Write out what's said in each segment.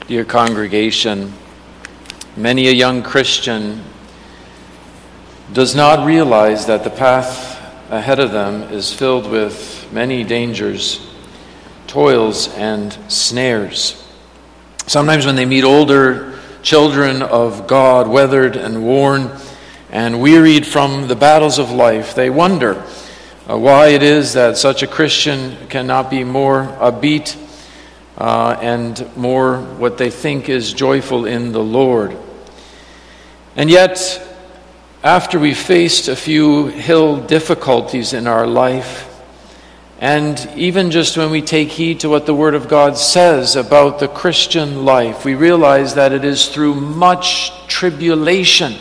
Dear congregation, many a young Christian does not realize that the path ahead of them is filled with many dangers, toils, and snares. Sometimes when they meet older children of God, weathered and worn and wearied from the battles of life, they wonder why it is that such a Christian cannot be more upbeat and more what they think is joyful in the Lord. And yet, after we faced a few hill difficulties in our life, and even just when we take heed to what the Word of God says about the Christian life, we realize that it is through much tribulation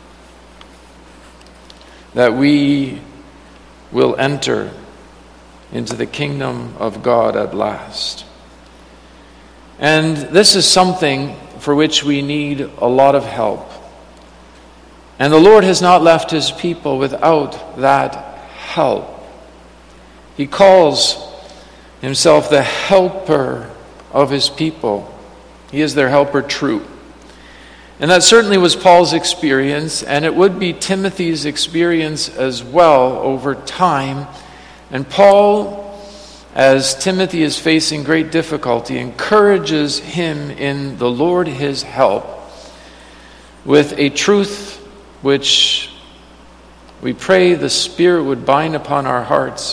that we will enter into the kingdom of God at last. And this is something for which we need a lot of help. And the Lord has not left His people without that help. He calls Himself the helper of His people. He is their helper true. And that certainly was Paul's experience, and it would be Timothy's experience as well over time. And Paul, as Timothy is facing great difficulty, encourages him in the Lord his help with a truth which we pray the Spirit would bind upon our hearts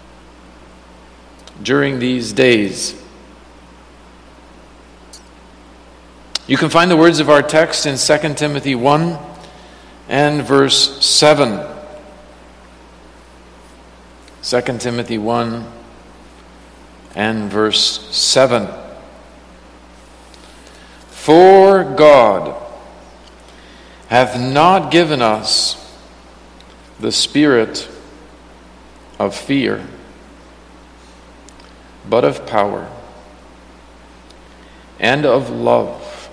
during these days. You can find the words of our text in 2 Timothy 1 and verse 7. 2 Timothy 1 and verse 7. For God hath not given us the spirit of fear, but of power and of love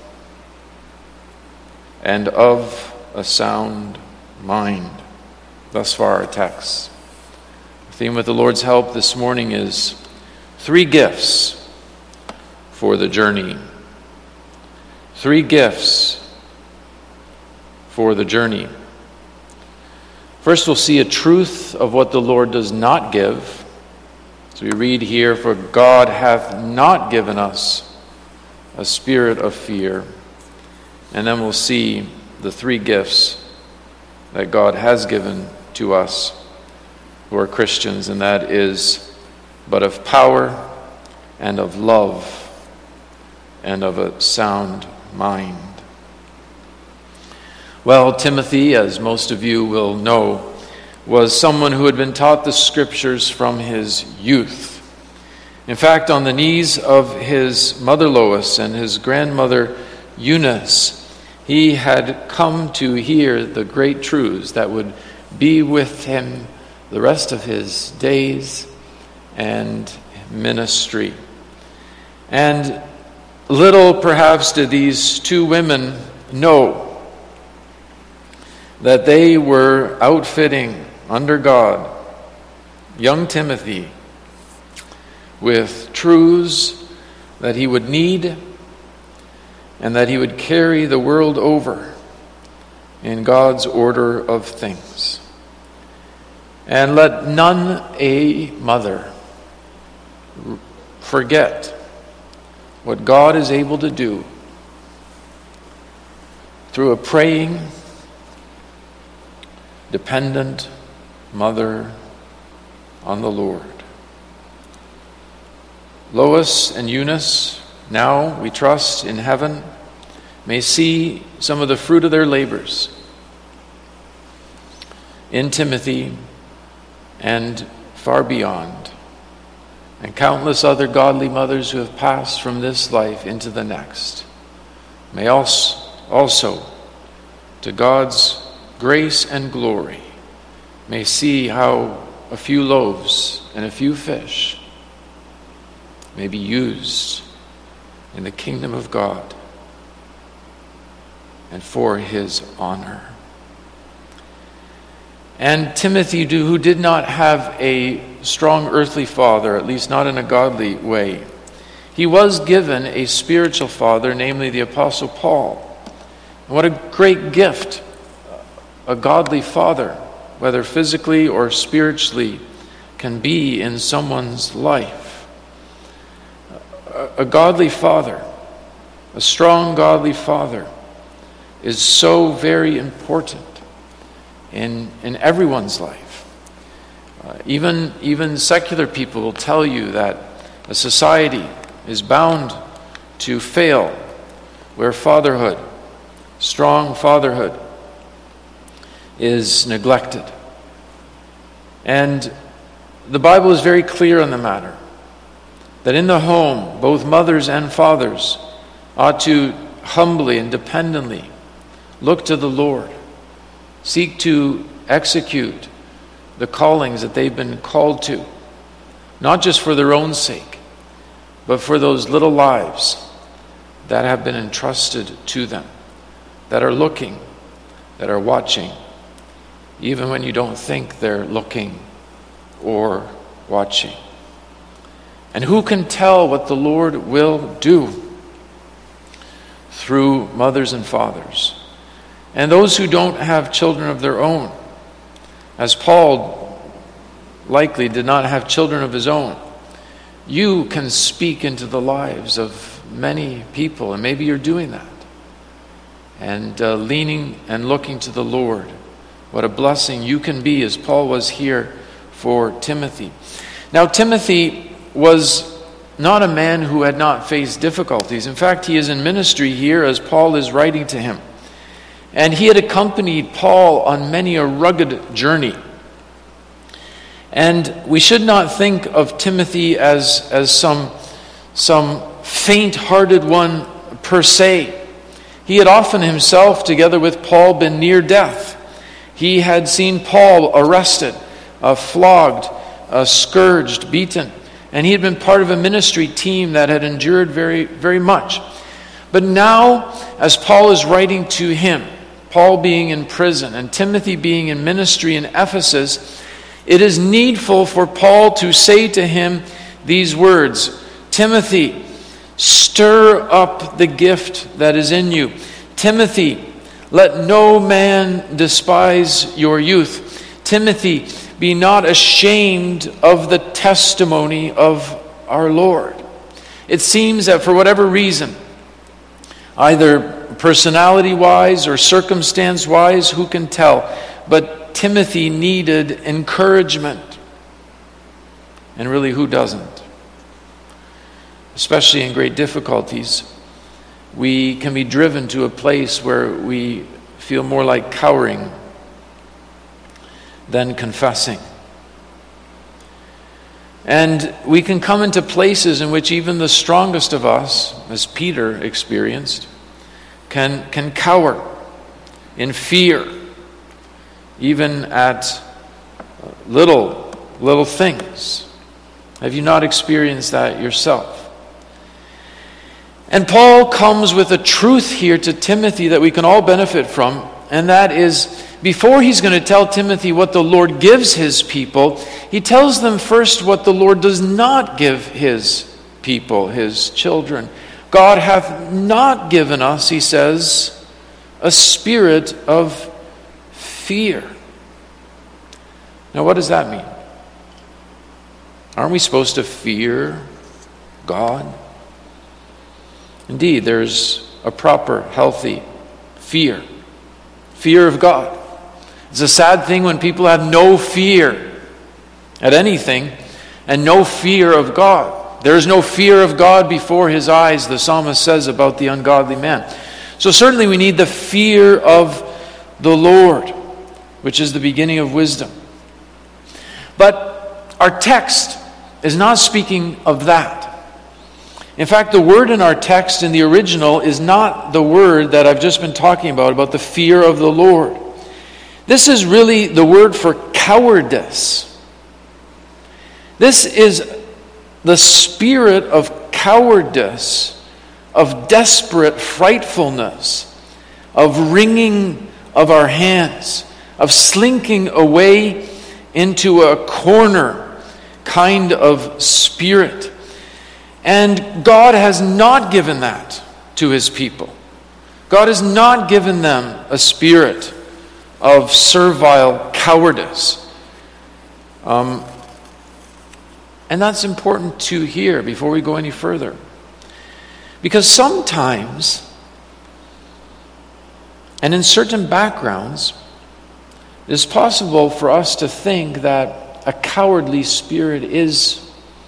and of a sound mind. Thus far our text. The theme with the Lord's help this morning is 3 gifts for the journey. 3 gifts for the journey. First, we'll see a truth of what the Lord does not give. So we read here, for God hath not given us a spirit of fear. And then we'll see the 3 gifts that God has given to us who are Christians, and that is but of power and of love and of a sound mind. Well, Timothy, as most of you will know, was someone who had been taught the Scriptures from his youth. In fact, on the knees of his mother Lois and his grandmother Eunice, he had come to hear the great truths that would be with him the rest of his days and ministry. And little perhaps did these 2 women know that they were outfitting under God young Timothy with truths that he would need and that he would carry the world over in God's order of things. And let none a mother forget what God is able to do through a praying, dependent mother on the Lord. Lois and Eunice, now we trust in heaven, may see some of the fruit of their labors in Timothy and far beyond, and countless other godly mothers who have passed from this life into the next may also to God's grace and glory, may see how a few loaves and a few fish may be used in the kingdom of God and for His honor. And Timothy, who did not have a strong earthly father, at least not in a godly way, he was given a spiritual father, namely the Apostle Paul. And what a great gift a godly father, whether physically or spiritually, can be in someone's life. A godly father, a strong godly father, is so very important in everyone's life. Even secular people will tell you that a society is bound to fail where fatherhood, strong fatherhood, is neglected. And the Bible is very clear on the matter, that in the home, both mothers and fathers ought to humbly and dependently look to the Lord, seek to execute the callings that they've been called to, not just for their own sake, but for those little lives that have been entrusted to them, that are looking, that are watching, even when you don't think they're looking or watching. And who can tell what the Lord will do through mothers and fathers? And those who don't have children of their own, as Paul likely did not have children of his own, you can speak into the lives of many people, and maybe you're doing that. And leaning and looking to the Lord. What a blessing you can be, as Paul was here for Timothy. Now, Timothy was not a man who had not faced difficulties. In fact, he is in ministry here as Paul is writing to him. And he had accompanied Paul on many a rugged journey. And we should not think of Timothy as some faint-hearted one per se. He had often himself, together with Paul, been near death. He had seen Paul arrested, flogged, scourged, beaten. And he had been part of a ministry team that had endured very, very much. But now, as Paul is writing to him, Paul being in prison and Timothy being in ministry in Ephesus, it is needful for Paul to say to him these words: Timothy, stir up the gift that is in you. Timothy, let no man despise your youth. Timothy, be not ashamed of the testimony of our Lord. It seems that for whatever reason, either personality-wise or circumstance-wise, who can tell, but Timothy needed encouragement. And really, who doesn't? Especially in great difficulties, we can be driven to a place where we feel more like cowering than confessing. And we can come into places in which even the strongest of us, as Peter experienced, can cower in fear, even at little things. Have you not experienced that yourself? And Paul comes with a truth here to Timothy that we can all benefit from, and that is, before he's going to tell Timothy what the Lord gives his people, he tells them first what the Lord does not give his people, his children. God hath not given us, he says, a spirit of fear. Now, what does that mean? Aren't we supposed to fear God? Indeed, there's a proper, healthy fear. Fear of God. It's a sad thing when people have no fear at anything and no fear of God. There is no fear of God before his eyes, the psalmist says about the ungodly man. So certainly we need the fear of the Lord, which is the beginning of wisdom. But our text is not speaking of that. In fact, the word in our text in the original is not the word that I've just been talking about the fear of the Lord. This is really the word for cowardice. This is the spirit of cowardice, of desperate frightfulness, of wringing of our hands, of slinking away into a corner kind of spirit. And God has not given that to his people. God has not given them a spirit of servile cowardice. And that's important to hear before we go any further. Because sometimes, and in certain backgrounds, it is possible for us to think that a cowardly spirit is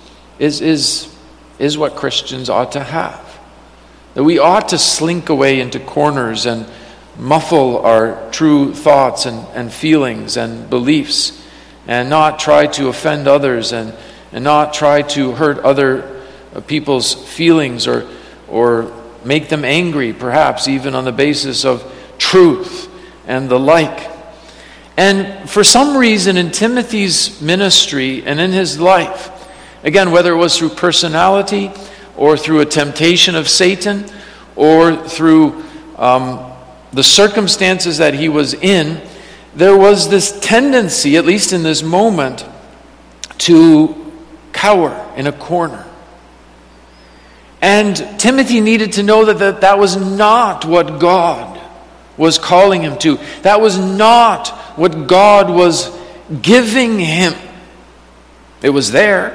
what Christians ought to have. That we ought to slink away into corners and muffle our true thoughts and feelings and beliefs, and not try to offend others, and not try to hurt other people's feelings or make them angry, perhaps even on the basis of truth and the like. And for some reason in Timothy's ministry and in his life, again, whether it was through personality or through a temptation of Satan or through the circumstances that he was in, there was this tendency, at least in this moment, to cower in a corner. And Timothy needed to know that was not what God was calling him to. That was not what God was giving him. It was there.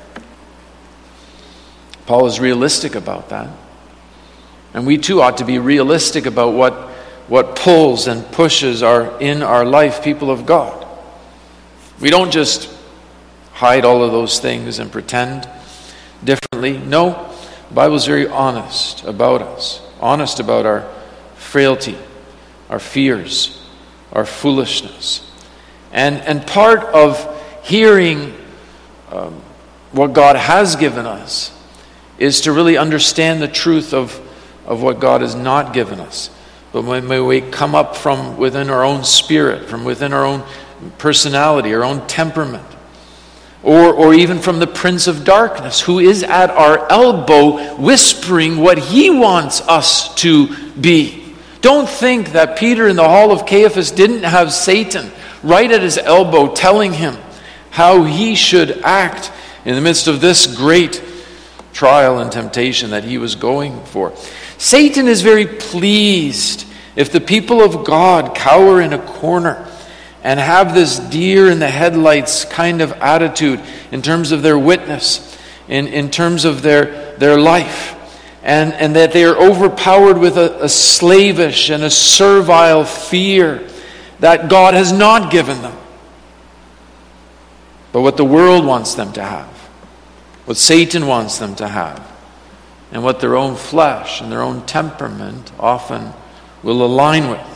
Paul is realistic about that. And we too ought to be realistic about what pulls and pushes are in our life, people of God. We don't just hide all of those things and pretend differently. No, the Bible is very honest about us, honest about our frailty, our fears, our foolishness. And part of hearing what God has given us is to really understand the truth of what God has not given us. But when we come up from within our own spirit, from within our own personality, our own temperament, or even from the Prince of Darkness, who is at our elbow whispering what he wants us to be. Don't think that Peter in the hall of Caiaphas didn't have Satan right at his elbow telling him how he should act in the midst of this great trial and temptation that he was going for. Satan is very pleased if the people of God cower in a corner and have this deer in the headlights kind of attitude in terms of their witness, in terms of their life, and that they are overpowered with a slavish and a servile fear that God has not given them, but what the world wants them to have, what Satan wants them to have, and what their own flesh and their own temperament often will align with.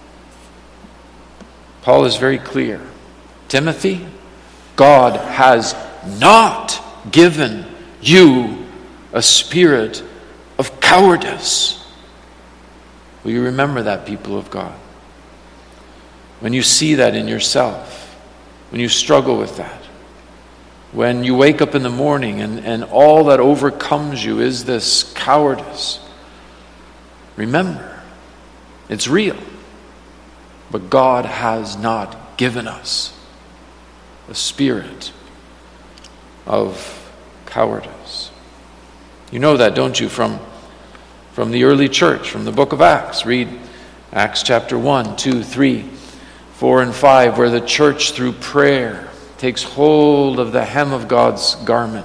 Paul is very clear. Timothy, God has not given you a spirit of cowardice. Will you remember that, people of God? When you see that in yourself, when you struggle with that, when you wake up in the morning and all that overcomes you is this cowardice, remember, it's real. But God has not given us a spirit of cowardice. You know that, don't you, from the early church, from the book of Acts. Read Acts chapter 1, 2, 3, 4, and 5, where the church through prayer takes hold of the hem of God's garment,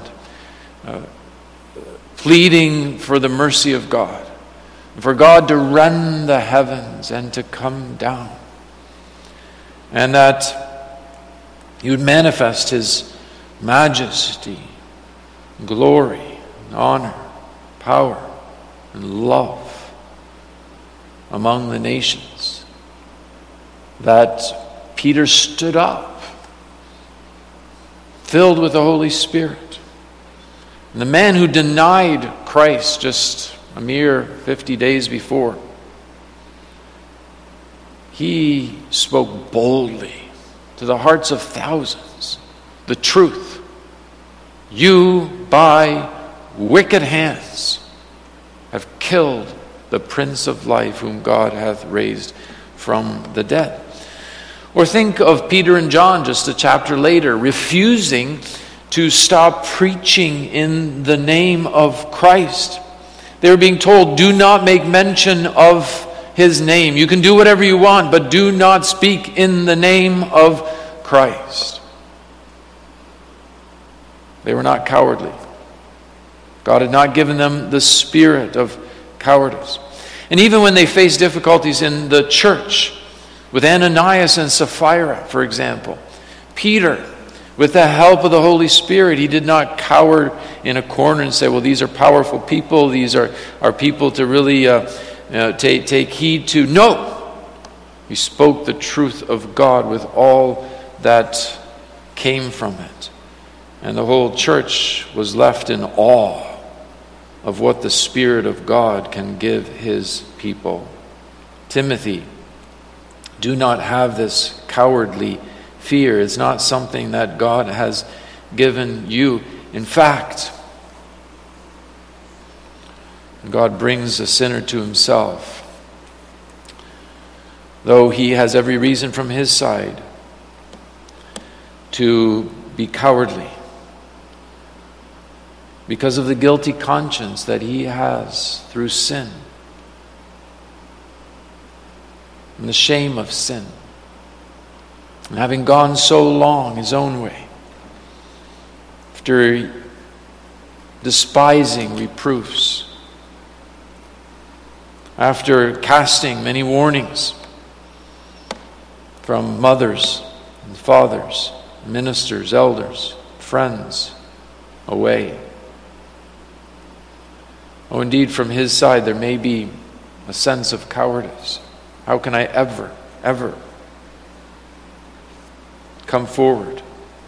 pleading for the mercy of God, for God to rend the heavens and to come down, and that He would manifest His majesty, glory, honor, power, and love among the nations. That Peter stood up, filled with the Holy Spirit. And the man who denied Christ just a mere 50 days before, he spoke boldly to the hearts of thousands the truth. You, by wicked hands, have killed the Prince of Life, whom God hath raised from the dead. Or think of Peter and John just a chapter later, refusing to stop preaching in the name of Christ. They were being told, do not make mention of his name. You can do whatever you want, but do not speak in the name of Christ. They were not cowardly. God had not given them the spirit of cowardice. And even when they faced difficulties in the church, with Ananias and Sapphira, for example, Peter, with the help of the Holy Spirit, he did not cower in a corner and say, well, these are powerful people, these are people to really take heed to. No! He spoke the truth of God with all that came from it. And the whole church was left in awe of what the Spirit of God can give his people. Timothy, do not have this cowardly fear. It's not something that God has given you. In fact, God brings a sinner to himself, though he has every reason from his side to be cowardly, because of the guilty conscience that he has through sin and the shame of sin, and having gone so long his own way, after despising reproofs, after casting many warnings from mothers and fathers, ministers, elders, friends away. Oh, indeed, from his side there may be a sense of cowardice. How can I ever come forward?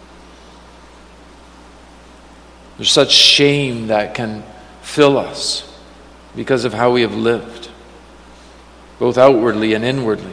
There's such shame that can fill us because of how we have lived, both outwardly and inwardly.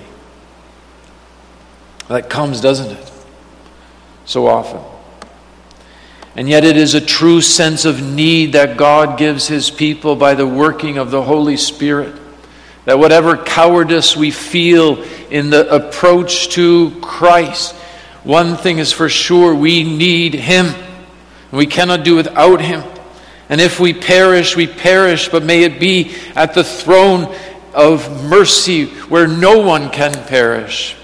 That comes, doesn't it? So often. And yet it is a true sense of need that God gives his people by the working of the Holy Spirit. That whatever cowardice we feel in the approach to Christ, one thing is for sure, we need him. We cannot do without him. And if we perish, but may it be at the throne of mercy where no one can perish.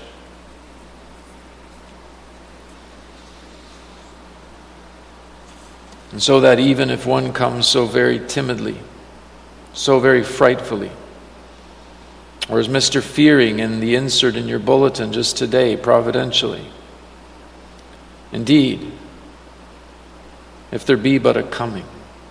And so that even if one comes so very timidly, so very frightfully, or as Mr. Fearing in the insert in your bulletin just today, providentially, indeed, if there be but a coming,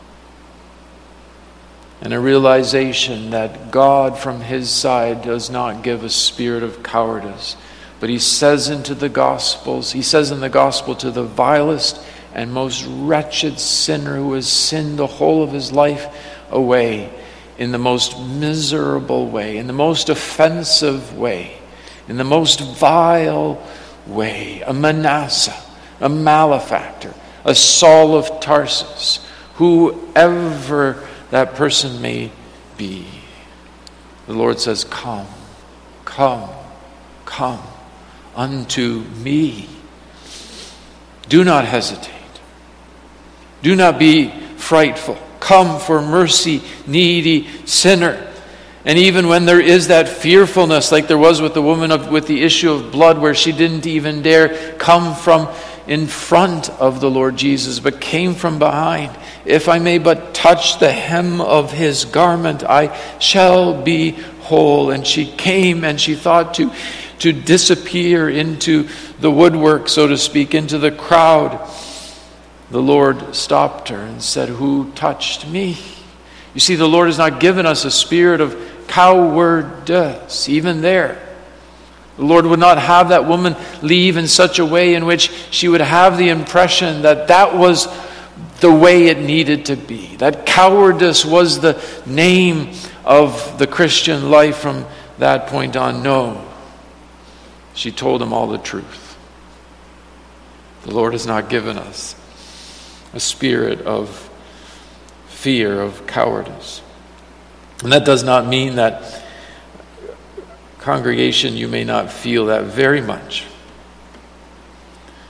and a realization that God from his side does not give a spirit of cowardice, but he says in the gospel to the vilest and most wretched sinner who has sinned the whole of his life away in the most miserable way, in the most offensive way, in the most vile way, a Manasseh, a malefactor, a Saul of Tarsus, whoever that person may be. The Lord says, come, come, come unto me. Do not hesitate. Do not be frightful. Come for mercy, needy sinner. And even when there is that fearfulness, like there was with the woman with the issue of blood, where she didn't even dare come from in front of the Lord Jesus, but came from behind. If I may but touch the hem of his garment, I shall be whole. And she came and she thought to disappear into the woodwork, so to speak, into the crowd. The Lord stopped her and said, who touched me? You see, the Lord has not given us a spirit of cowardice, even there. The Lord would not have that woman leave in such a way in which she would have the impression that that was the way it needed to be. That cowardice was the name of the Christian life from that point on. No. She told him all the truth. The Lord has not given us a spirit of fear, of cowardice. And that does not mean that, congregation, you may not feel that very much.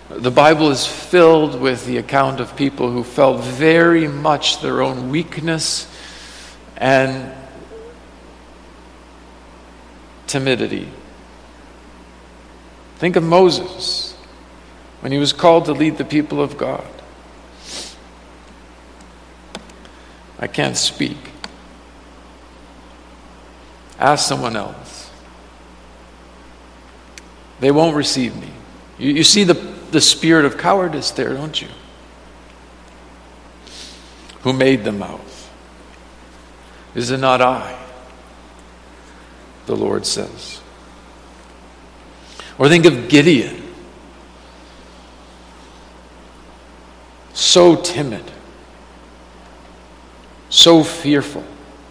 The Bible is filled with the account of people who felt very much their own weakness and timidity. Think of Moses when he was called to lead the people of God. I can't speak. Ask someone else. They won't receive me. You see the spirit of cowardice there, don't you? Who made the mouth? Is it not I? The Lord says. Or think of Gideon. So timid. So fearful.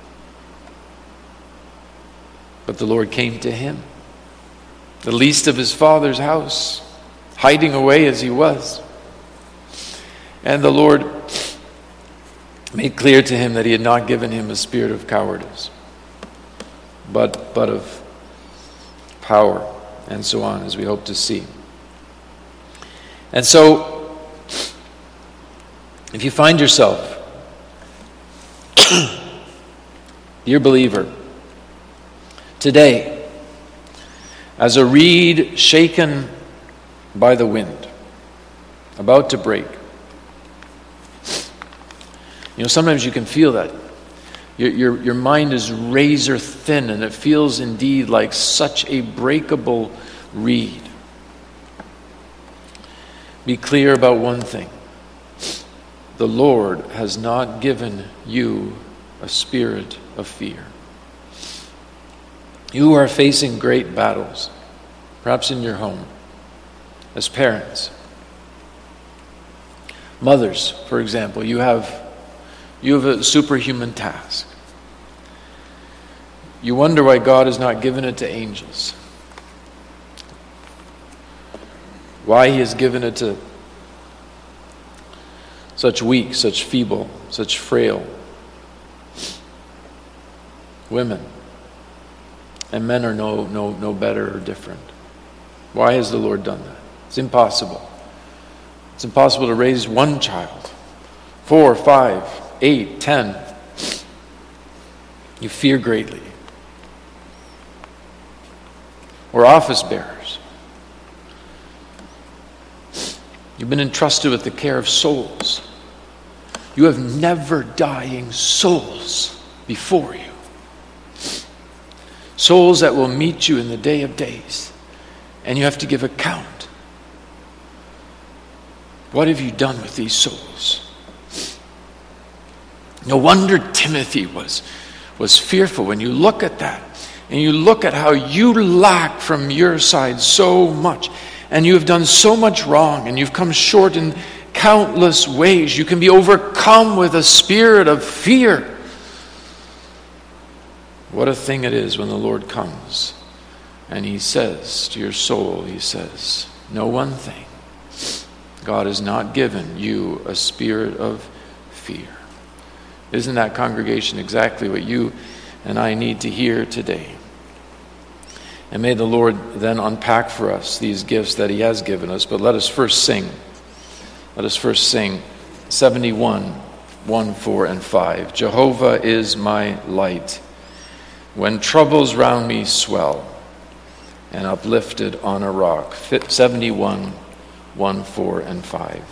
But the Lord came to him, the least of his father's house, hiding away as he was. And the Lord made clear to him that he had not given him a spirit of cowardice, but of power, and so on, as we hope to see. And so, if you find yourself, dear believer, today, as a reed shaken by the wind, about to break. Sometimes you can feel that. Your mind is razor thin, and it feels indeed like such a breakable reed. Be clear about one thing. The Lord has not given you a spirit of fear. You are facing great battles, perhaps in your home, as parents. Mothers, for example, you have a superhuman task. You wonder why God has not given it to angels. Why he has given it to such weak, such feeble, such frail women. And men are no better or different. Why has the Lord done that? It's impossible. It's impossible to raise one child. 4, 5, 8, 10. You fear greatly. Or office bearers. You've been entrusted with the care of souls. You have never dying souls before you. Souls that will meet you in the day of days. And you have to give account. What have you done with these souls? No wonder Timothy was fearful. When you look at that, and you look at how you lack from your side so much, and you have done so much wrong, and you've come short in countless ways, you can be overcome with a spirit of fear. What a thing it is when the Lord comes and he says to your soul, he says, know one thing. God has not given you a spirit of fear. Isn't that, congregation, exactly what you and I need to hear today? And may the Lord then unpack for us these gifts that he has given us. But let us first sing. Let us first sing 71, 1, 4, and 5. Jehovah is my light. When troubles round me swell, and uplifted on a rock. 71, 1, 4, and 5.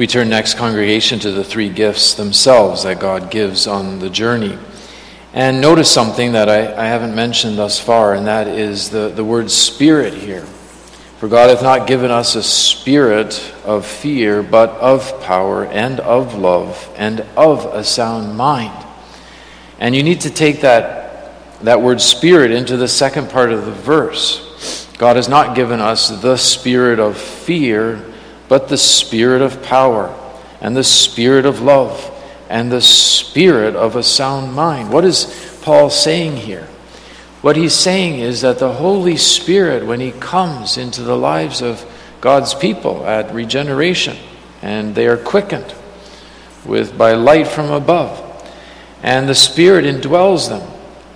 we turn next, congregation, to the three gifts themselves that God gives on the journey. And notice something that I haven't mentioned thus far, and that is the word spirit here. For God hath not given us a spirit of fear, but of power and of love and of a sound mind. And you need to take that word spirit into the second part of the verse. God has not given us the spirit of fear, but the spirit of power and the spirit of love and the spirit of a sound mind. What is Paul saying here? What he's saying is that the Holy Spirit, when he comes into the lives of God's people at regeneration, and they are quickened by light from above, and the Spirit indwells them,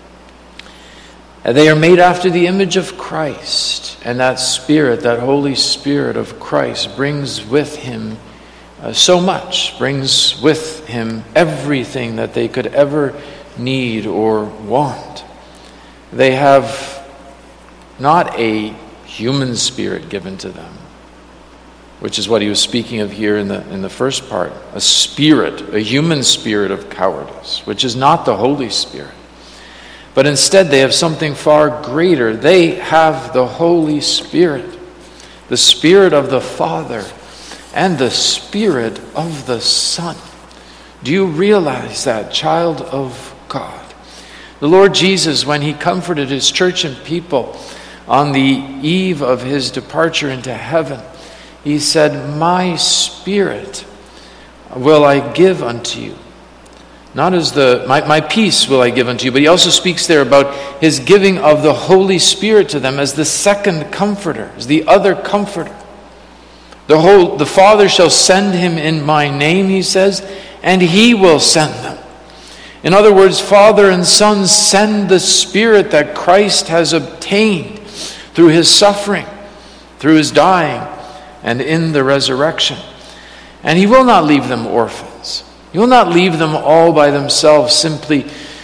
they are made after the image of Christ, and that Spirit, that Holy Spirit of Christ, brings with him so much, brings with him everything that they could ever need or want. They have not a human spirit given to them, which is what he was speaking of here in the first part, a human spirit of cowardice, which is not the Holy Spirit. But instead they have something far greater. They have the Holy Spirit, the Spirit of the Father and the Spirit of the Son. Do you realize that, child of God? The Lord Jesus, when he comforted his church and people on the eve of his departure into heaven, he said, "My Spirit will I give unto you." Not as my peace will I give unto you, but he also speaks there about his giving of the Holy Spirit to them as the second comforter, as the other comforter. The Father shall send him in my name, he says, and he will send them. In other words, Father and Son send the Spirit that Christ has obtained through his suffering, through his dying, and in the resurrection. And he will not leave them orphans. He will not leave them all by themselves, simply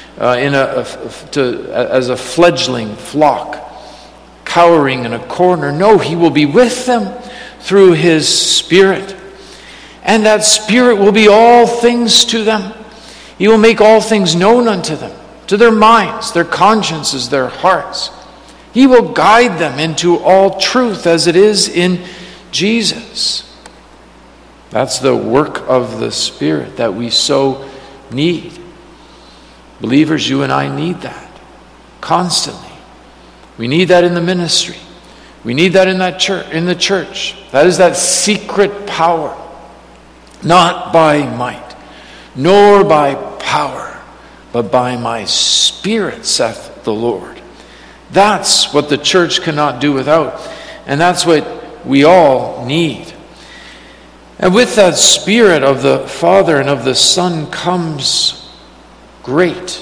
as a fledgling flock, cowering in a corner. No, he will be with them through his Spirit. And that Spirit will be all things to them. He will make all things known unto them, to their minds, their consciences, their hearts. He will guide them into all truth as it is in Jesus. That's the work of the Spirit that we so need. Believers, you and I need that constantly. We need that in the ministry. We need that in the church. That is that secret power, not by might, nor by power, but by my Spirit, saith the Lord. That's what the church cannot do without, and that's what we all need. And with that Spirit of the Father and of the Son comes great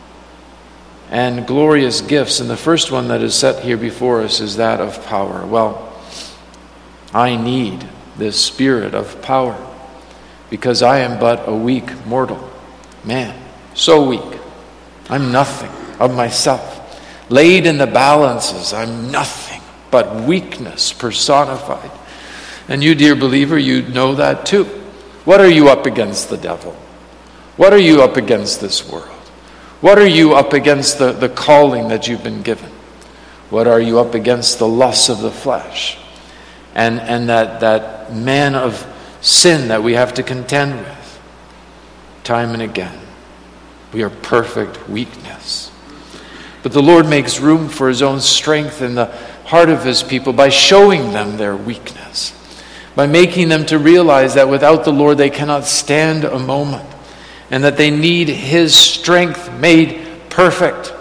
and glorious gifts. And the first one that is set here before us is that of power. Well, I need this Spirit of power because I am but a weak mortal man, so weak. I'm nothing of myself. Laid in the balances, I'm nothing but weakness personified. And you, dear believer, you know that too. What are you up against the devil? What are you up against this world? What are you up against the calling that you've been given? What are you up against the lusts of the flesh? And that man of sin that we have to contend with time and again. We are perfect weakness. But the Lord makes room for his own strength in the heart of his people by showing them their weakness, by making them to realize that without the Lord they cannot stand a moment, and that they need his strength made perfect,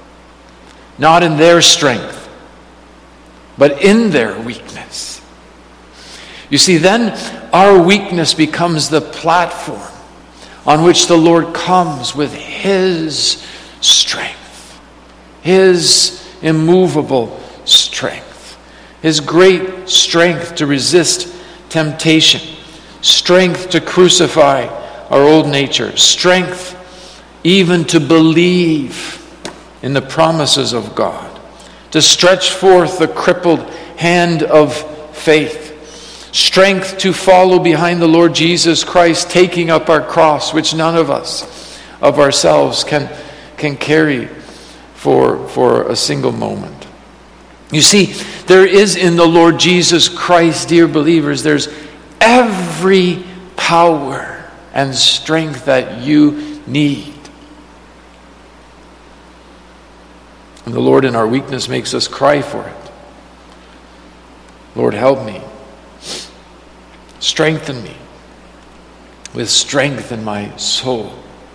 not in their strength, but in their weakness. You see, then our weakness becomes the platform on which the Lord comes with his strength, his immovable strength, his great strength to resist temptation, strength to crucify our old nature, strength even to believe in the promises of God, to stretch forth the crippled hand of faith, strength to follow behind the Lord Jesus Christ, taking up our cross, which none of us of ourselves can carry for a single moment. You see, there is in the Lord Jesus Christ, dear believers, there's every power and strength that you need. And the Lord in our weakness makes us cry for it. Lord, help me. Strengthen me with strength in my soul.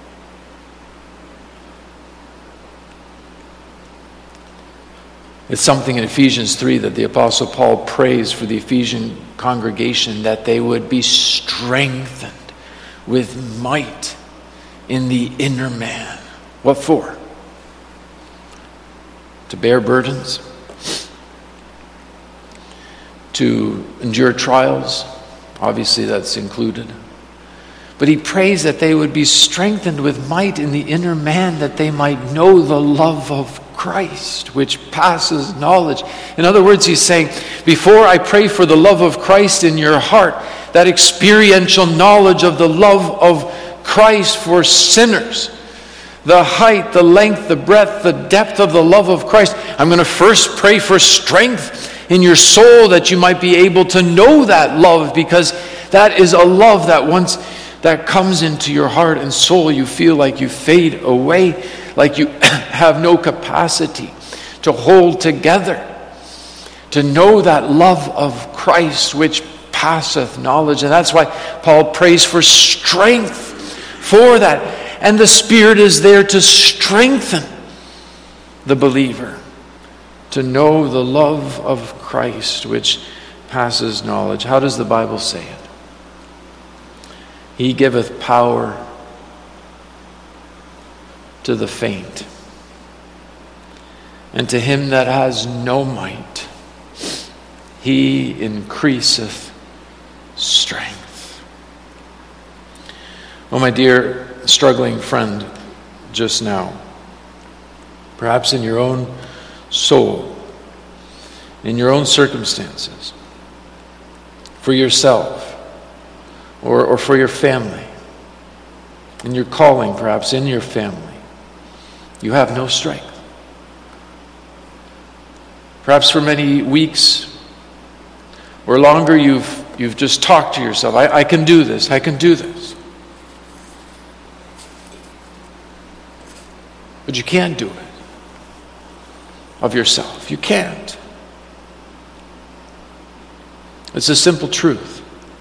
It's something in Ephesians 3 that the Apostle Paul prays for the Ephesian congregation, that they would be strengthened with might in the inner man. What for? To bear burdens, to endure trials. Obviously that's included. But he prays that they would be strengthened with might in the inner man, that they might know the love of Christ, which passes knowledge. In other words, he's saying, before I pray for the love of Christ in your heart, that experiential knowledge of the love of Christ for sinners, the height, the length, the breadth, the depth of the love of Christ, I'm going to first pray for strength in your soul, that you might be able to know that love, because that is a love that once that comes into your heart and soul, you feel like you fade away, like you have no capacity to hold together, to know that love of Christ which passeth knowledge. And that's why Paul prays for strength for that. And the Spirit is there to strengthen the believer, to know the love of Christ which passes knowledge. How does the Bible say it? He giveth power to the faint, and to him that has no might, he increaseth strength. Oh, my dear struggling friend, just now, perhaps in your own soul, in your own circumstances, for yourself, or for your family, in your calling, perhaps in your family, you have no strength. Perhaps for many weeks or longer, you've just talked to yourself, I can do this, I can do this. But you can't do it of yourself. You can't. It's a simple truth.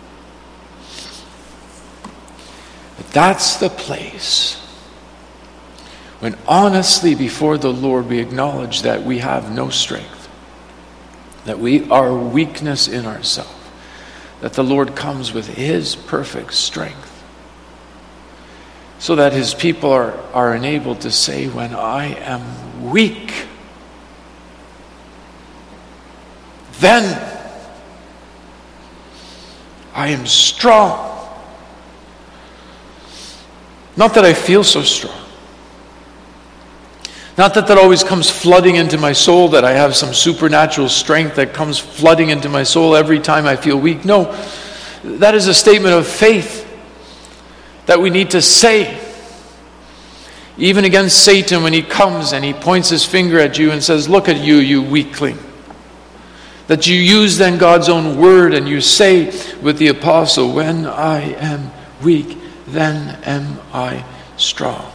But that's the place when honestly before the Lord we acknowledge that we have no strength, that we are weakness in ourselves, that the Lord comes with his perfect strength, so that his people are enabled to say, when I am weak, then I am strong. Not that I feel so strong. Not that always comes flooding into my soul, that I have some supernatural strength that comes flooding into my soul every time I feel weak. No, that is a statement of faith that we need to say, even against Satan when he comes and he points his finger at you and says, look at you, you weakling. That you use then God's own word and you say with the apostle, when I am weak, then am I strong.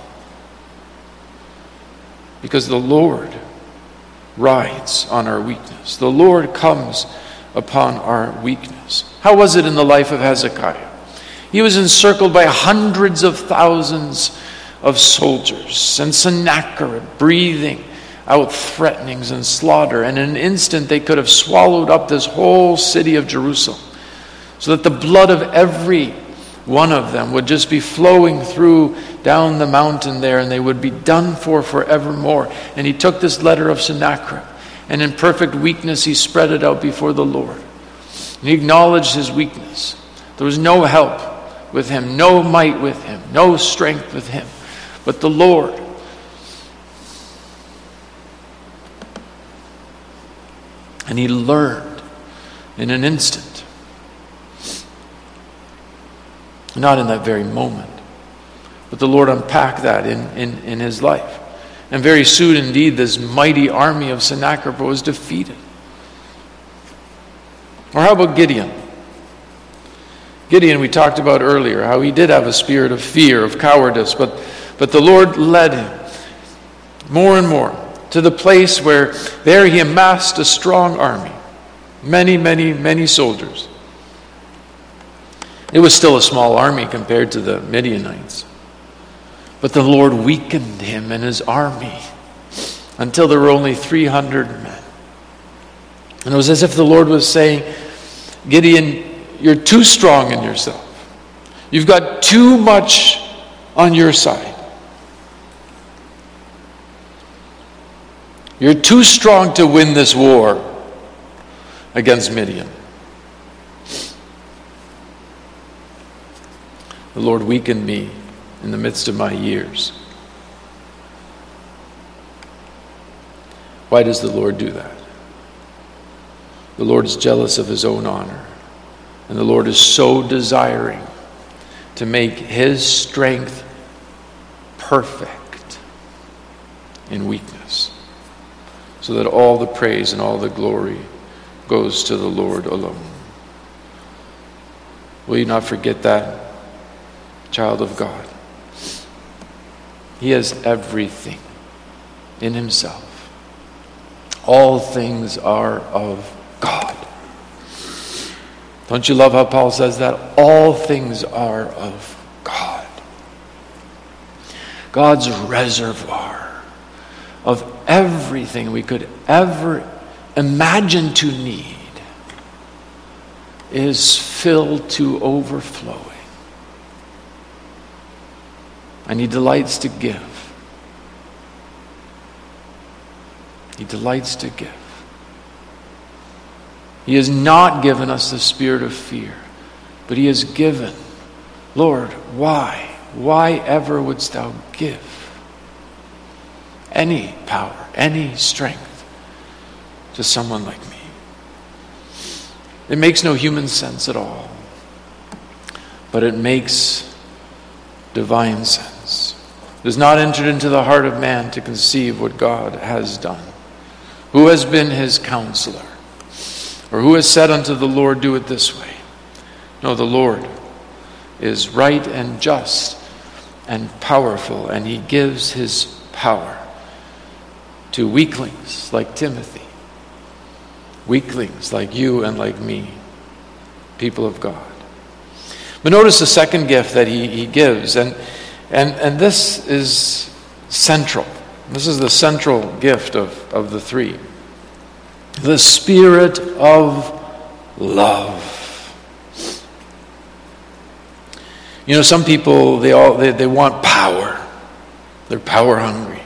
Because the Lord rides on our weakness. The Lord comes upon our weakness. How was it in the life of Hezekiah? He was encircled by hundreds of thousands of soldiers, and Sennacherib breathing out threatenings and slaughter. And in an instant they could have swallowed up this whole city of Jerusalem, so that the blood of every one of them would just be flowing through down the mountain there, and they would be done for forevermore. And he took this letter of Sennacherib, and in perfect weakness he spread it out before the Lord. And he acknowledged his weakness. There was no help with him, no might with him, no strength with him, but the Lord. And he learned in an instant not in that very moment. But the Lord unpacked that in his life. And very soon indeed this mighty army of Sennacherib was defeated. Or how about Gideon? Gideon we talked about earlier, how he did have a spirit of fear, of cowardice, but the Lord led him more and more to the place where there he amassed a strong army. Many, many, many soldiers. It was still a small army compared to the Midianites. But the Lord weakened him and his army until there were only 300 men. And it was as if the Lord was saying, Gideon, you're too strong in yourself. You've got too much on your side. You're too strong to win this war against Midian. The Lord weakened me in the midst of my years. Why does the Lord do that? The Lord is jealous of his own honor. And the Lord is so desiring to make his strength perfect in weakness, so that all the praise and all the glory goes to the Lord alone. Will you not forget that, child of God? He has everything in himself. All things are of God. Don't you love how Paul says that? All things are of God. God's reservoir of everything we could ever imagine to need is filled to overflowing. And he delights to give. He delights to give. He has not given us the spirit of fear, but he has given, Lord, why? Why ever wouldst thou give any power, any strength to someone like me? It makes no human sense at all, but it makes divine sense. It has not entered into the heart of man to conceive what God has done. Who has been his counselor? Or who has said unto the Lord, do it this way? No, the Lord is right and just and powerful, and he gives his power to weaklings like Timothy, weaklings like you and like me, people of God. But notice the second gift that he gives, and this is central. This is the central gift of the three. The spirit of love. You know, some people, they want power. They're power hungry.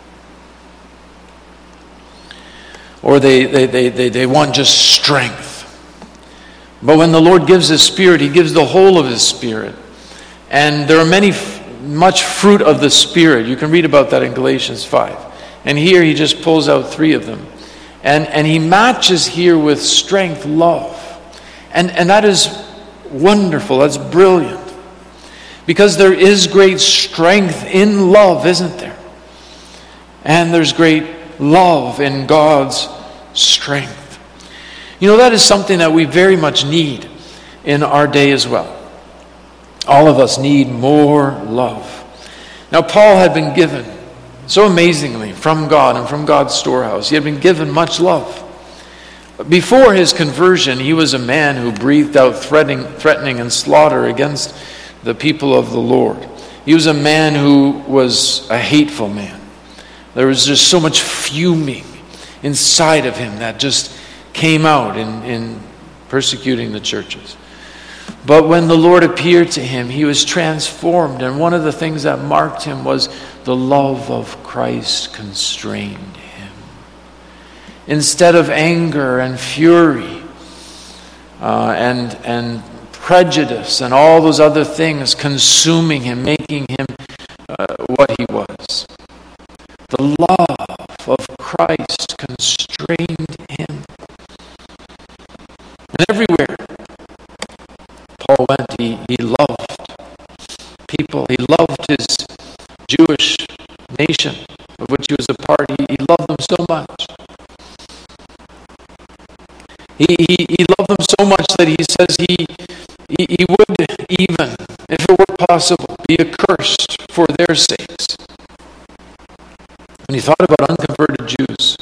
Or they want just strength. But when the Lord gives his spirit, he gives the whole of his spirit. And there are much fruit of the spirit. You can read about that in Galatians 5. And here he just pulls out 3 of them. And he matches here with strength, love. And that is wonderful. That's brilliant. Because there is great strength in love, isn't there? And there's great love in God's strength. You know, that is something that we very much need in our day as well. All of us need more love. Now, Paul had been given so amazingly from God and from God's storehouse. He had been given much love. Before his conversion, he was a man who breathed out threatening and slaughter against the people of the Lord. He was a man who was a hateful man. There was just so much fuming inside of him that just came out in persecuting the churches. But when the Lord appeared to him, he was transformed. And one of the things that marked him was the love of Christ constrained him. Instead of anger and fury and prejudice and all those other things consuming him, making him what he was, the love of Christ constrained him. And everywhere Paul went, he loved Jewish nation of which he was a part. He loved them so much. He loved them so much that he says he would even, if it were possible, be accursed for their sakes. When he thought about unconverted Jews,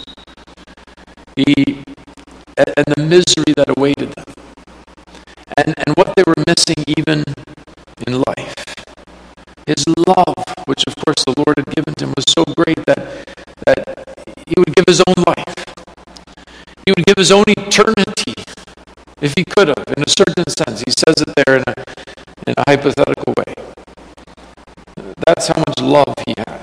and the misery that awaited them, and what they were missing even in life. His love, which of course the Lord had given to him, was so great that he would give his own life. He would give his own eternity if he could have, in a certain sense. He says it there in a hypothetical way. That's how much love he had.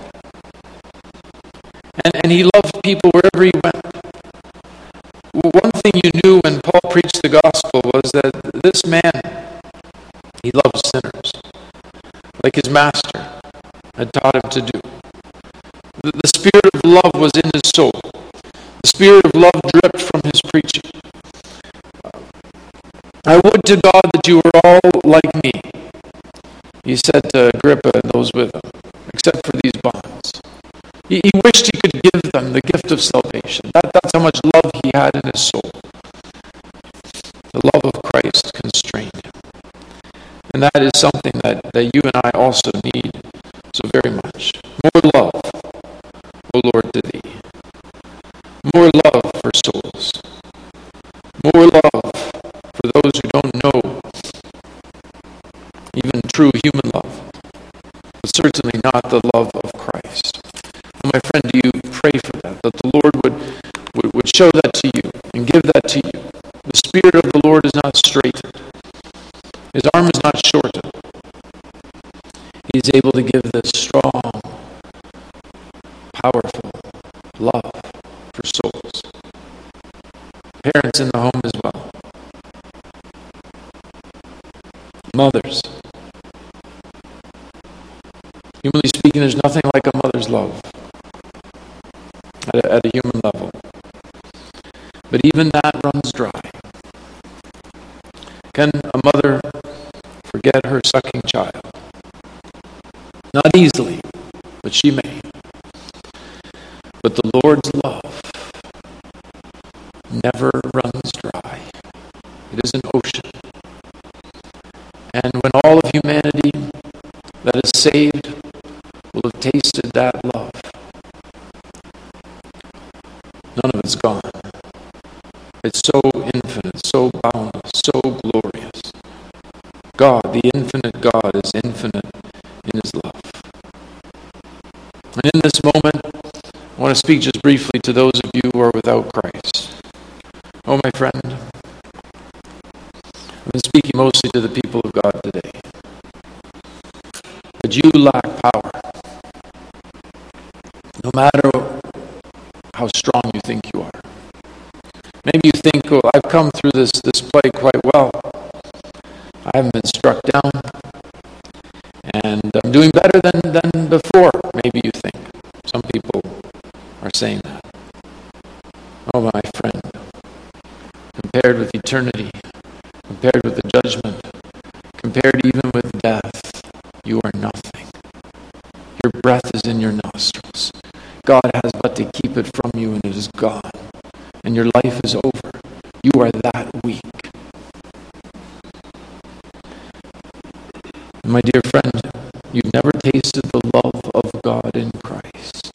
And he loved people wherever he went. One thing you knew when Paul preached the gospel was that this man, he loved sinners, like his master had taught him to do. The spirit of love was in his soul. The spirit of love dripped from his preaching. I would to God that you were all like me, he said to Agrippa and those with him, except for these bonds. He wished he could give them the gift of salvation. That's how much love he had in his soul. The love of Christ constrained him. And that is something that you and I also need so very much. More love, O Lord, to thee. More love for souls. More love for those who don't know even true human love, but certainly not the love of Christ. My friend, do you pray for that the Lord would show that to you and give that to you? The Spirit of the Lord is not straitened. His arm is not shortened. He is able to give this strong, powerful love for souls. Parents in the home as well. Mothers. Humanly speaking, there's nothing like a mother's love at a human level. But even that runs dry. Can a mother forget her sucking child? Not easily, but she may. But the Lord's love never runs dry. It is an ocean. And when all of humanity that is saved will have tasted that love, none of it's gone. It's so infinite, so boundless, so glorious. God, the infinite God, is infinite in his love. And in this moment, I want to speak just briefly to those of you who are without Christ. Oh, my friend, I've been speaking mostly to the people of God today. But you lack power. No matter how strong you think you are. Maybe you think, oh, I've come through this play quite well. I haven't been struck down. And I'm doing better than before, maybe you think. Some people are saying that. Oh, my friend, compared with eternity, compared with the judgment, compared even with death, you are nothing. Your breath is in your nostrils. God has but to keep it from you and it is gone. And your life is over. You are that weak. My dear friend, you've never tasted the love of God in Christ.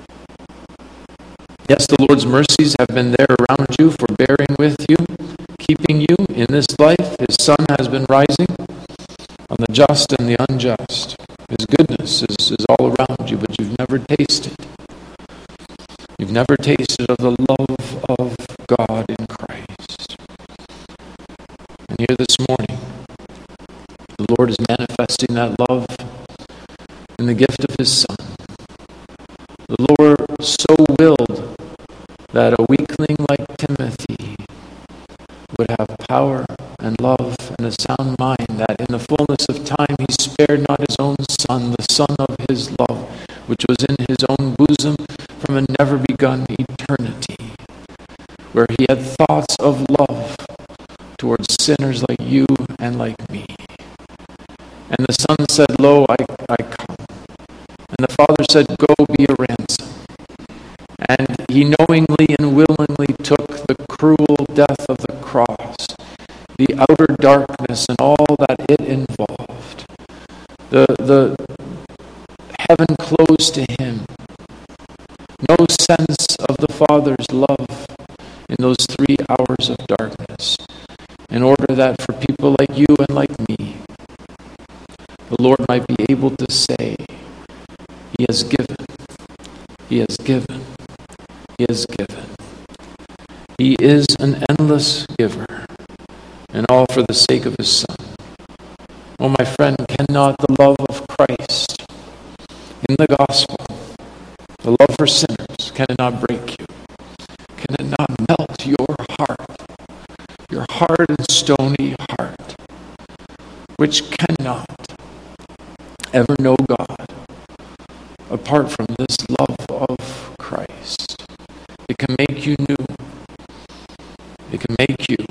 Yes, the Lord's mercies have been there around you, forbearing with you, keeping you in this life. His sun has been rising on the just and the unjust. His goodness is all around you, but you've never tasted. You've never tasted of the love of God in Christ. And here this morning, the Lord is manifesting that love in the gift of his Son. The Lord so willed that a weakling like Timothy would have power and love and a sound mind, that in the fullness of time he spared not his own Son, the Son of his love, which was in his own bosom from a never begun eternity, where he had thoughts of love towards sinners like you and like me. And the Son said, Lo, I come. And the Father said, "Go, be a ransom." And he knowingly and willingly took the cruel death of the cross, the outer darkness and all that it involved. The heaven closed to him. No sense of the Father's love in those 3 hours of darkness, in order that for people like you and like me, the Lord might be able to say, He has given, He has given, He has given. He is an endless giver, and all for the sake of His Son. Oh, my friend, cannot the love of Christ in the gospel, the love for sinners, can it not break you? Can it not melt your hard and stony heart, which cannot ever know God apart from this love of Christ? It can make you new. It can make you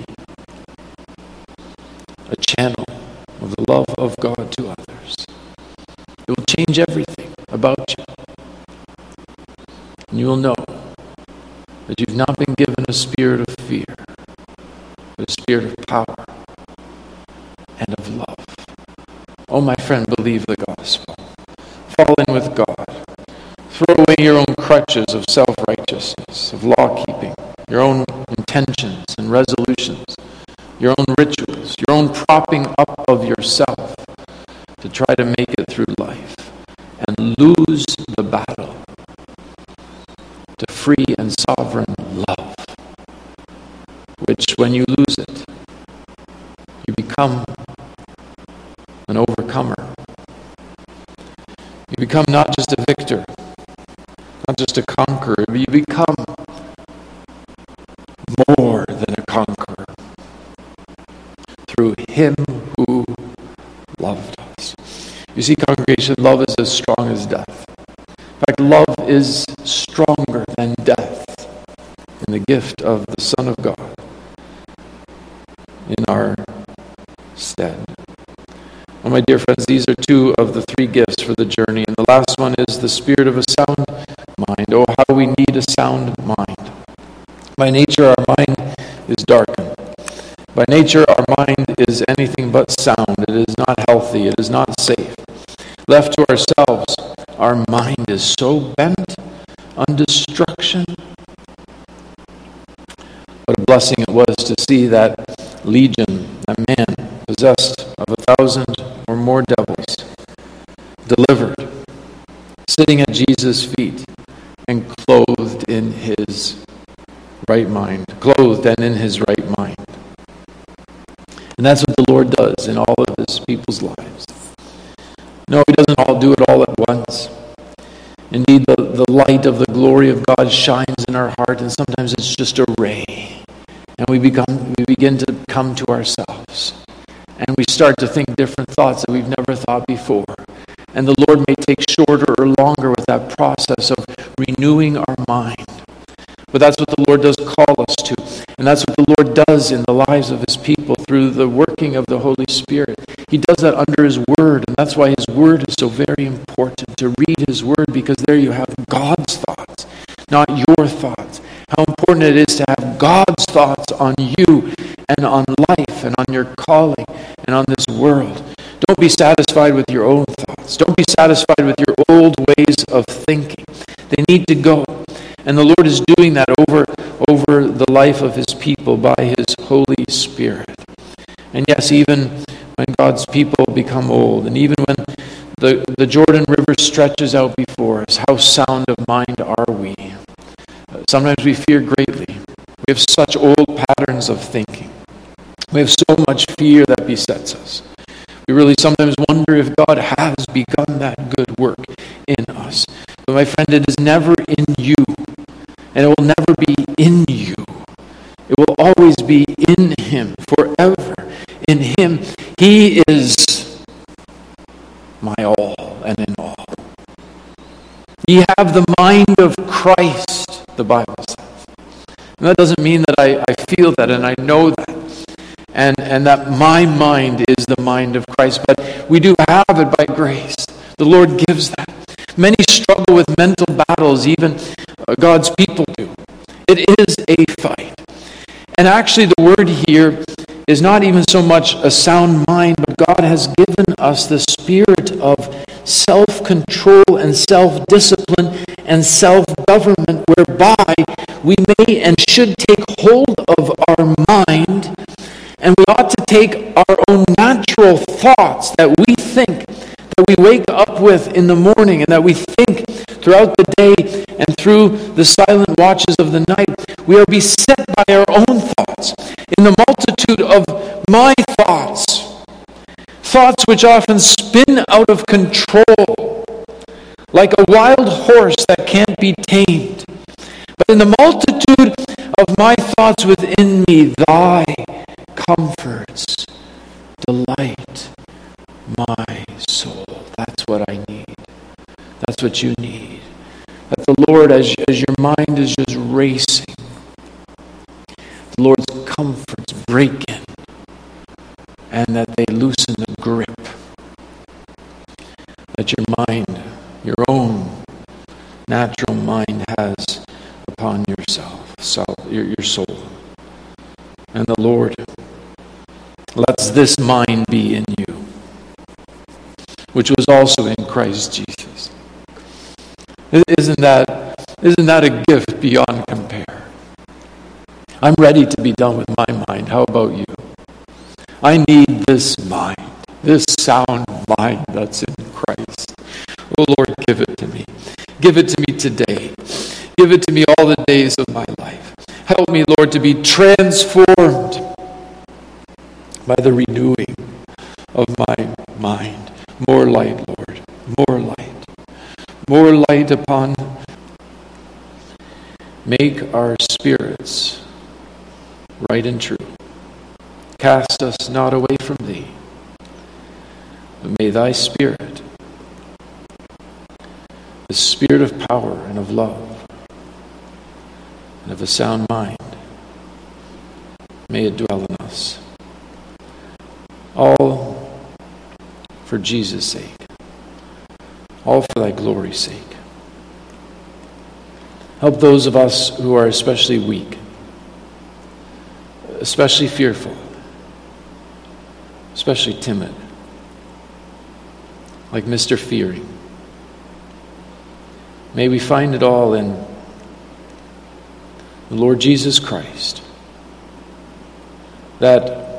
a channel of the love of God to others. It will change everything about you. And you will know that you've not been given a spirit of fear, but a spirit of power and of love. Oh, my friend, believe the gospel. Fall in with God. Throw away your own crutches of self-righteousness, of law-keeping, your own intentions and resolutions, your own rituals, your own propping up of yourself to try to make it through life, and lose the battle to free and sovereign love, which when you lose it, you become an overcomer. You become not just a victor, not just a conqueror, but you become more than a conqueror through Him who loved us. You see, congregation, love is as strong as death. In fact, love is stronger than death in the gift of the Son of God in our stead. Well, my dear friends, these are 2 of the 3 gifts for the journey, and the last one is the spirit of a sound mind. Oh, how we need a sound mind. By nature, our mind is darkened. By nature, our mind is anything but sound. It is not healthy. It is not safe. Left to ourselves, our mind is so bent on destruction. What a blessing it was to see that legion, that man possessed of 1,000 or more devils, delivered, sitting at Jesus' feet and clothed in his right mind, clothed and in his right mind. And that's what the Lord does in all of His people's lives. No, He doesn't all do it all at once. Indeed, the light of the glory of God shines in our heart, and sometimes it's just a ray. And we begin to come to ourselves. And we start to think different thoughts that we've never thought before. And the Lord may take shorter or longer with that process of renewing our mind. But that's what the Lord does call us to. And that's what the Lord does in the lives of His people through the working of the Holy Spirit. He does that under His Word. And that's why His Word is so very important, to read His Word, because there you have God's thoughts, not your thoughts. How important it is to have God's thoughts on you and on life and on your calling and on this world. Don't be satisfied with your own thoughts. Don't be satisfied with your old ways of thinking. They need to go. And the Lord is doing that over the life of His people by His Holy Spirit. And yes, even when God's people become old, and even when the Jordan River stretches out before us, how sound of mind are we? Sometimes we fear greatly. We have such old patterns of thinking. We have so much fear that besets us. We really sometimes wonder if God has begun that good work in us. But my friend, it is never in you, and it will never be in you. It will always be in Him, forever. In Him, He is my all and in all. Ye have the mind of Christ, the Bible says. And that doesn't mean that I feel that and I know that. And that my mind is the mind of Christ. But we do have it by grace. The Lord gives that. Many struggle with mental battles, even God's people do. It is a fight. And actually the word here is not even so much a sound mind, but God has given us the spirit of self-control and self-discipline and self-government, whereby we may and should take hold of our mind, and we ought to take our own natural thoughts that we think, that we wake up with in the morning, and that we think throughout the day and through the silent watches of the night. We are beset by our own thoughts. In the multitude of my thoughts which often spin out of control, like a wild horse that can't be tamed. But in the multitude of my thoughts within me, thy comforts delight my soul. That's what I need. That's what you need. That the Lord, as your mind is just racing, the Lord's comforts break in, and that they loosen the grip that your mind, your own natural mind has upon yourself, your soul. And the Lord lets this mind be in you, which was also in Christ Jesus. Isn't that a gift beyond compare? I'm ready to be done with my mind. How about you? I need this mind, this sound mind that's in Christ. Oh Lord, give it to me. Give it to me today. Give it to me all the days of my life. Help me, Lord, to be transformed by the renewing of my mind. More light, Lord. More light. More light upon. Make our spirits right and true. Cast us not away from thee, but may thy Spirit, the Spirit of power and of love and of a sound mind, may it dwell in us. All for Jesus' sake. All for thy glory's sake. Help those of us who are especially weak, especially fearful, especially timid, like Mr. Fearing. May we find it all in the Lord Jesus Christ, that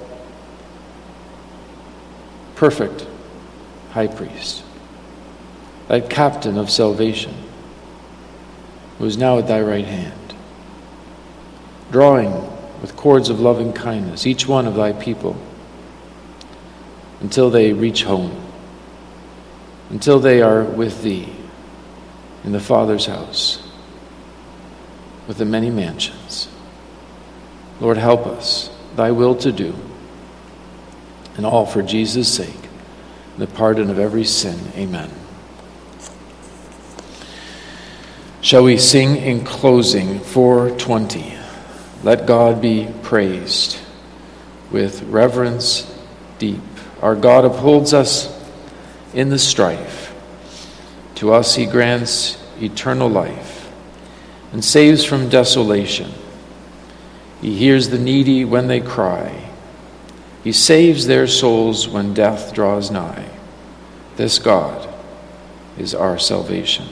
perfect high priest, that captain of salvation, who is now at thy right hand, drawing with cords of loving kindness each one of thy people until they reach home, until they are with thee in the Father's house with the many mansions. Lord, help us, thy will to do, and all for Jesus' sake, the pardon of every sin. Amen. Shall we sing in closing 420? Let God be praised with reverence deep. Our God upholds us in the strife. To us he grants eternal life and saves from desolation. He hears the needy when they cry. He saves their souls when death draws nigh. This God is our salvation.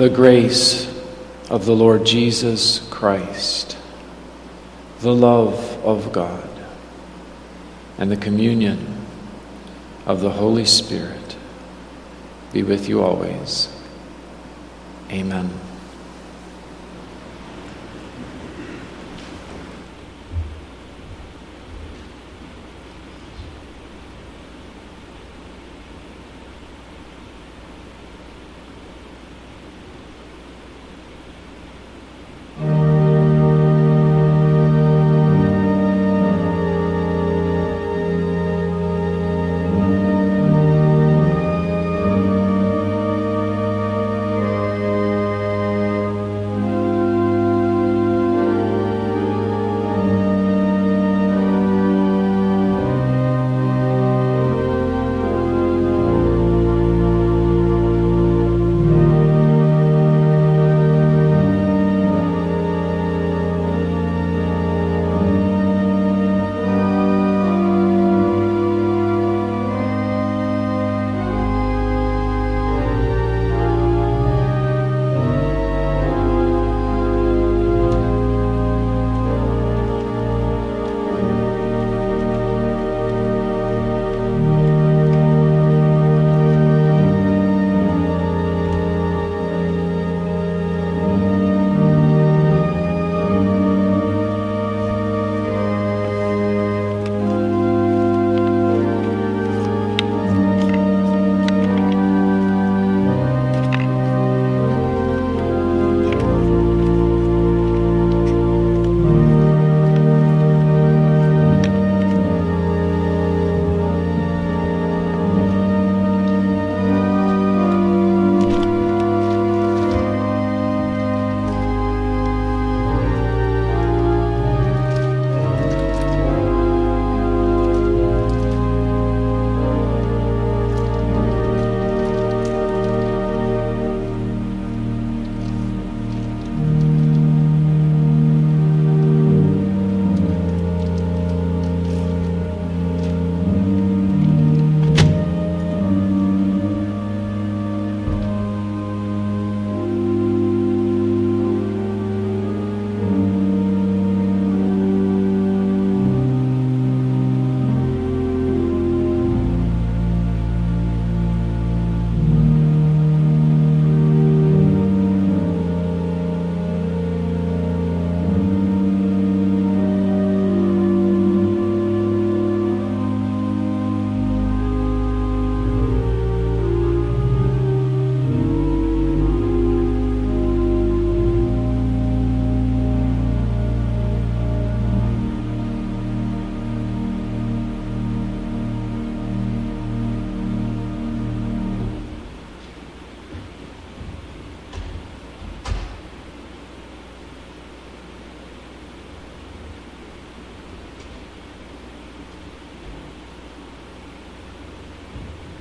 the grace of the Lord Jesus Christ, the love of God, and the communion of the Holy Spirit be with you always. Amen.